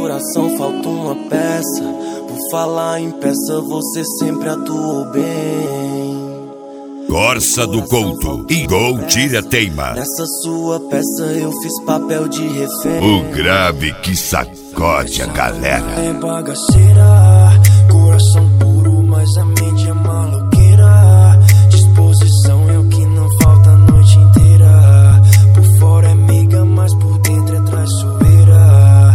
coração falta uma peça. Por falar em peça, você sempre atuou bem. Corsa do Couto e Gol Tira Teima. Nessa sua peça eu fiz papel de refém. O grave que sacode a galera. É bagaceira, coração puro, mas a mente é maloqueira. Disposição é o que não falta a noite inteira. Por fora é meiga, mas por dentro é traiçoeira.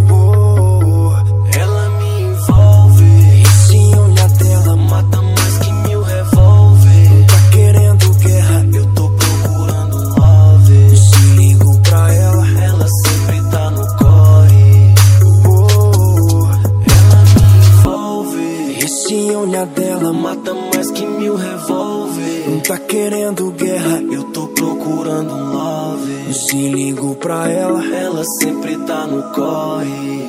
Ela me envolve. Esse olhar dela mata mais que 1000 revólver. Tá querendo guerra, eu tô procurando um love. Se ligo pra ela, ela sempre tá no corre. Ela me envolve. Esse olhar dela mata mais que 1000 revólver. Tá querendo guerra, eu tô procurando um love. Se ligo pra ela, ela sempre tá no corre.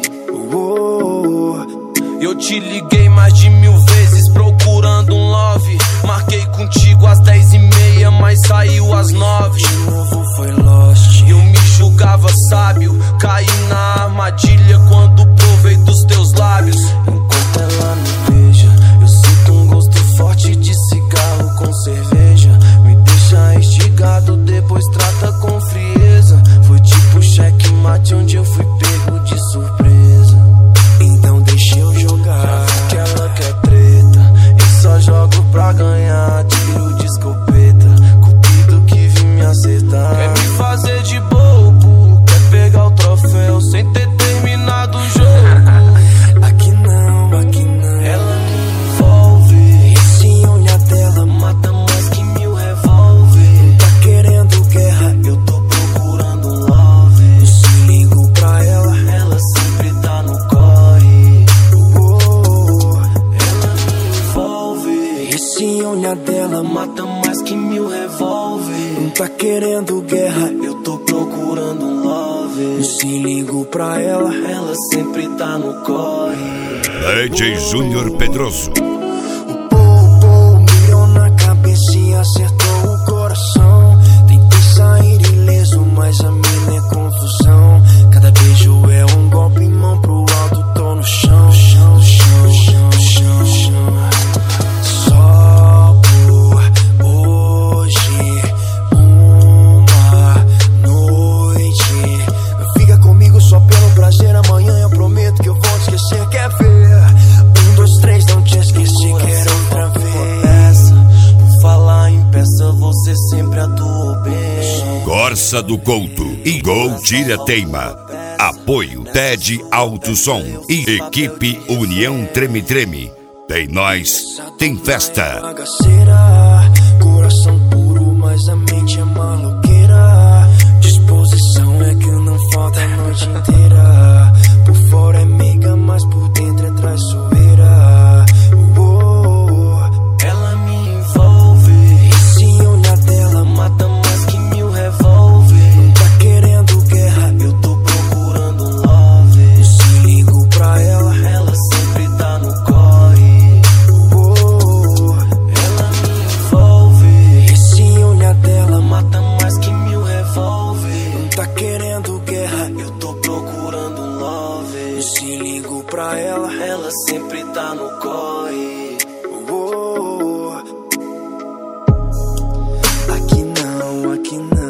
Eu te liguei mais de 1000 vezes procurando um love. Marquei contigo às 10h30, mas saiu às 9. De novo foi lost. Eu me julgava sábio, caí na armadilha quando provei dos teus lábios. Enquanto ela me beija, eu sinto um gosto forte de cigarro com cerveja. Me deixa instigado, depois trata com frieza. Foi tipo checkmate onde eu fui pego de surpresa. Então deixa eu jogar, que ela quer treta. Eu só jogo pra ganhar, tiro de escopeta. Cupido que vim me acertar. Quer me fazer de bobo, quer pegar o troféu sem ter terminado o jogo. Aqui não, aqui não. Ela me envolve. Esse olhar dela mata mais que 1000 revólver. Tá querendo guerra, eu tô procurando um love. Se ligo pra ela, ela sempre tá no corre. Ela me envolve. Esse olhar dela mata mais que 1000 revólver. Tá querendo guerra, eu tô procurando um love. Se ligo pra ela, ela sempre tá no corre. DJ Júnior Pedroso. Mirou na cabeça e acertou o coração. Tentei sair ileso, mas a mina é confusão. Cada beijo é um golpe, mão pro alto, tô no chão. Só por hoje, uma noite. Fica comigo só pelo prazer, amanhã eu prometo que eu vou te esquecer. Quer ver? 1, 2, 3, não te esqueci, quero outra vez. Por falar em peça, você sempre atuou bem. Corsa do Couto e Gol Tira Teima. Apoio TED Alto Som e equipe União Treme Treme. Tem nós, tem festa. Bagaceira, coração puro, mas a mente é maloqueira. Disposição é que não falta a noite inteira. Por fora é meiga, mas por dentro é traiçoeira. Ela me envolve. Esse olhar dela mata mais que 1000 revólver. Tá querendo guerra, eu tô procurando um love. Se ligo pra ela, ela sempre tá no corre. Ela me envolve. Esse olhar dela mata mais que 1000 revólver. Tá querendo guerra, eu tô procurando um love. Se ligo pra ela sempre tá no corre. Aqui não, aqui não.